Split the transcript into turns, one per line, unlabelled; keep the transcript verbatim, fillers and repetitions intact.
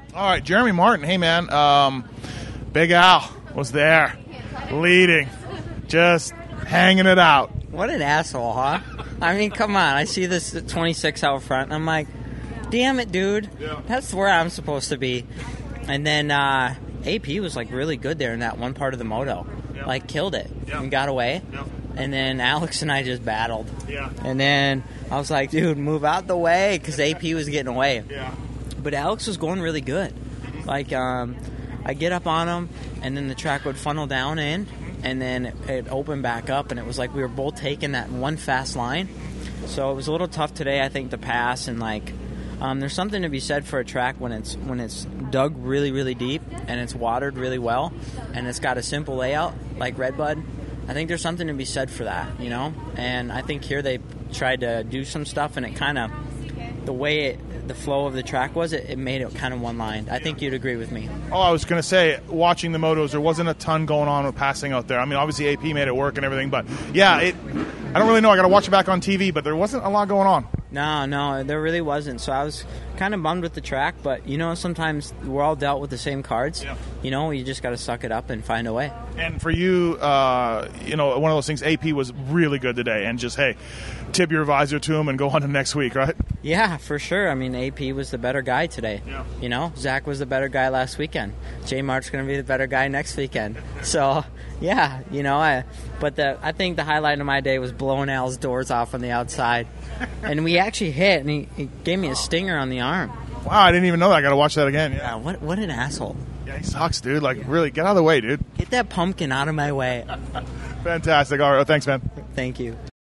All right, Jeremy Martin. Hey, man. Um, Big Al was there, leading, just hanging it out.
What an asshole, huh? I mean, come on. I see this twenty-six out front, and I'm like, damn it, dude.
Yeah.
That's where I'm supposed to be. And then uh, A P was, like, really good there in that one part of the moto.
Yeah.
Like, killed it
Yeah.
and got away.
Yeah.
And then Alex and I just battled.
Yeah.
And then I was like, dude, move out the way, because A P was getting away.
Yeah.
But Alex was going really good. Like, um, I get up on him, and then the track would funnel down in, and then it, it opened back up, and it was like we were both taking that one fast line. So it was a little tough today, I think, to pass. And like, um, there's something to be said for a track when it's when it's dug really, really deep, and it's watered really well, and it's got a simple layout like Redbud. I think there's something to be said for that, you know. And I think here they tried to do some stuff, and it kind of the way it. The flow of the track was, it, it made it kind of one-lined. I think you'd agree with me.
Oh, I was going to say, watching the motos, there wasn't a ton going on with passing out there. I mean, obviously A P made it work and everything, but yeah, it. I don't really know. I got to watch it back on T V, but there wasn't a lot going on.
No, no, there really wasn't. So I was kind of bummed with the track, but, you know, sometimes we're all dealt with the same cards.
Yeah.
You know, you just got to suck it up and find a way.
And for you, uh, you know, one of those things, A P was really good today, and just, hey, tip your visor to him and go on to next week, right?
Yeah, for sure. I mean, A P was the better guy today.
Yeah.
You know, Zach was the better guy last weekend. J Mart's going to be the better guy next weekend. So, yeah, you know, I, but the I think the highlight of my day was blowing Al's doors off on the outside. And we actually hit, and he, he gave me a stinger on the arm.
Wow, I didn't even know that. I got to watch that again. Yeah.
Yeah, what what an asshole.
Yeah, he sucks, dude. Like, really, get out of the way, dude.
Get that pumpkin out of my way.
Fantastic. All right, well, thanks, man.
Thank you.